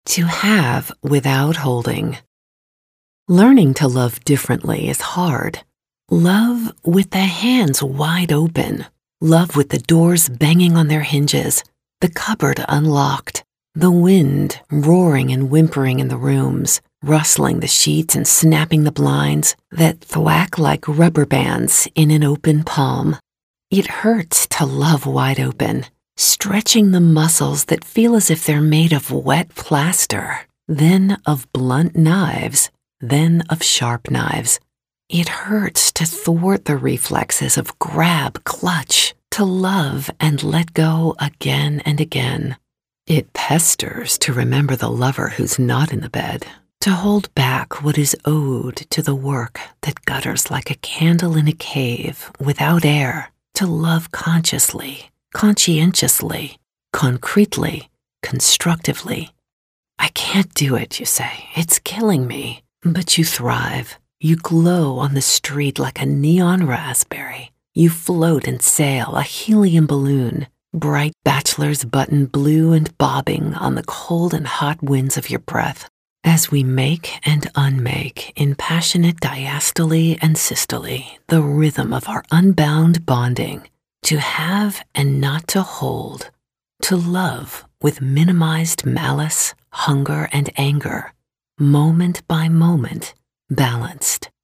To have without holding. Learning to love differently is hard. Love with the hands wide open. Love with the doors banging on their hinges, the cupboard unlocked, the wind roaring and whimpering in the rooms, rustling the sheets and snapping the blinds that thwack like rubber bands in an open palm. It hurts to love wide open, stretching the muscles that feel as if they're made of wet plaster, then of blunt knives, then of sharp knives. It hurts to thwart the reflexes of grab, clutch, to love and let go again and again. It pesters to remember the lover who's not in the bed, to hold back what is owed to the work that gutters like a candle in a cave without air, to love consciously, conscientiously, concretely, constructively. I can't do it, you say. It's killing me. But you thrive. You glow on the street like a neon raspberry. You float and sail a helium balloon, bright bachelor's button blue and bobbing on the cold and hot winds of your breath, as we make and unmake in passionate diastole and systole the rhythm of our unbound bonding, to have and not to hold, to love with minimized malice, hunger, and anger, moment by moment, balanced.